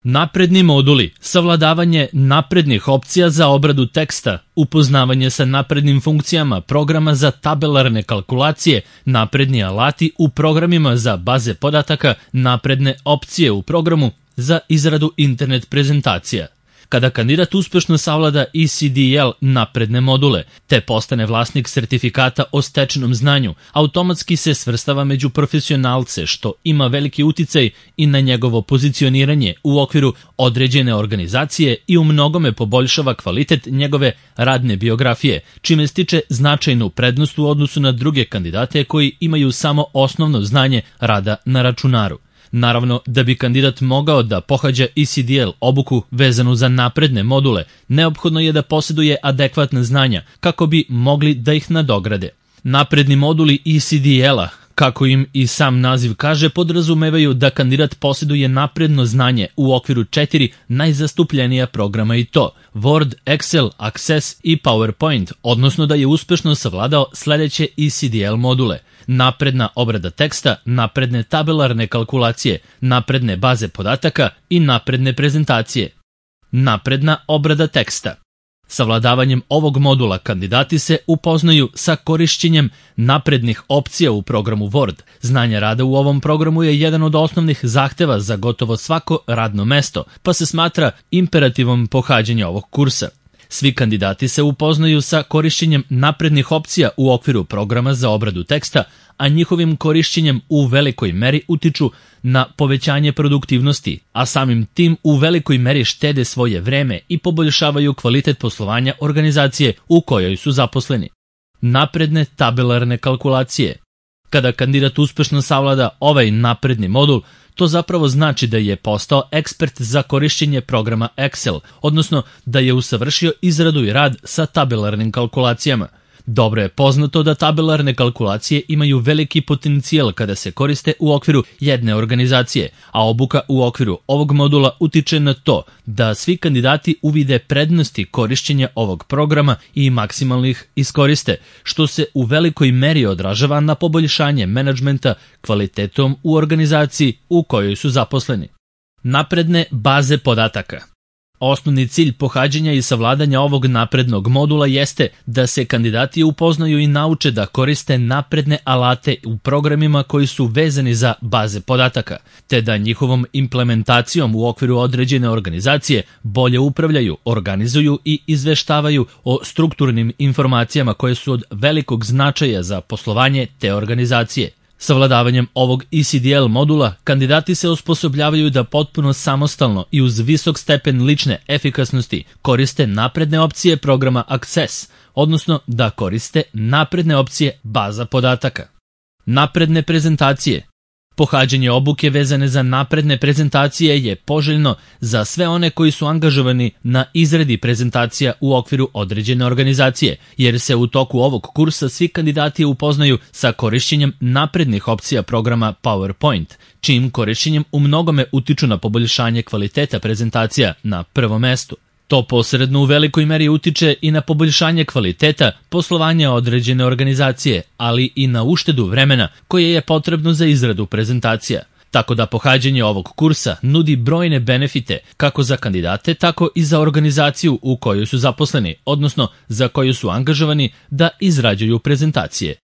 Napredni moduli, savladavanje naprednih opcija za obradu teksta, upoznavanje sa naprednim funkcijama programa za tabelarne kalkulacije, napredni alati u programima za baze podataka, napredne opcije u programu za izradu internet prezentacija. Kada kandidat uspešno savlada ECDL napredne module, te postane vlasnik sertifikata o stečenom znanju, automatski se svrstava među profesionalce, što ima veliki uticaj i na njegovo pozicioniranje u okviru određene organizacije i u mnogome poboljšava kvalitet njegove radne biografije, čime stiče značajnu prednost u odnosu na druge kandidate koji imaju samo osnovno znanje rada na računaru. Naravno, da bi kandidat mogao da pohađa ECDL obuku vezanu za napredne module, neophodno je da posjeduje adekvatna znanja kako bi mogli da ih nadograde. Napredni moduli ECDL-a, kako im i sam naziv kaže, podrazumevaju da kandidat posjeduje napredno znanje u okviru 4 najzastupljenija programa i to Word, Excel, Access i PowerPoint, odnosno da je uspešno savladao sledeće ECDL module: napredna obrada teksta, napredne tabelarne kalkulacije, napredne baze podataka i napredne prezentacije. Napredna obrada teksta. Savladavanjem ovog modula kandidati se upoznaju sa korišćenjem naprednih opcija u programu Word. Znanje rada u ovom programu je jedan od osnovnih zahteva za gotovo svako radno mesto, pa se smatra imperativom pohađanja ovog kursa. Svi kandidati se upoznaju sa korišćenjem naprednih opcija u okviru programa za obradu teksta, a njihovim korišćenjem u velikoj meri utiču na povećanje produktivnosti, a samim tim u velikoj meri štede svoje vreme i poboljšavaju kvalitet poslovanja organizacije u kojoj su zaposleni. Napredne tabelarne kalkulacije. Kada kandidat uspešno savlada ovaj napredni modul, to zapravo znači da je postao ekspert za korišćenje programa Excel, odnosno da je usavršio izradu i rad sa tabelarnim kalkulacijama. Dobro je poznato da tabelarne kalkulacije imaju veliki potencijal kada se koriste u okviru jedne organizacije, a obuka u okviru ovog modula utiče na to da svi kandidati uvide prednosti korišćenja ovog programa i maksimalno ih iskoriste, što se u velikoj meri odražava na poboljšanje menadžmenta kvalitetom u organizaciji u kojoj su zaposleni. Napredne baze podataka. Osnovni cilj pohađanja i savladanja ovog naprednog modula jeste da se kandidati upoznaju i nauče da koriste napredne alate u programima koji su vezani za baze podataka, te da njihovom implementacijom u okviru određene organizacije bolje upravljaju, organizuju i izveštavaju o strukturnim informacijama koje su od velikog značaja za poslovanje te organizacije. Savladavanjem ovog ECDL modula, kandidati se osposobljavaju da potpuno samostalno i uz visok stepen lične efikasnosti koriste napredne opcije programa Access, odnosno da koriste napredne opcije baza podataka. Napredne prezentacije. Pohađanje obuke vezane za napredne prezentacije je poželjno za sve one koji su angažovani na izradi prezentacija u okviru određene organizacije, jer se u toku ovog kursa svi kandidati upoznaju sa korišćenjem naprednih opcija programa PowerPoint, čijim korišćenjem u mnogome utiču na poboljšanje kvaliteta prezentacija na prvom mestu. To posredno u velikoj meri utiče i na poboljšanje kvaliteta poslovanja određene organizacije, ali i na uštedu vremena koje je potrebno za izradu prezentacija. Tako da pohađanje ovog kursa nudi brojne benefite kako za kandidate, tako i za organizaciju u kojoj su zaposleni, odnosno za koju su angažovani da izrađuju prezentacije.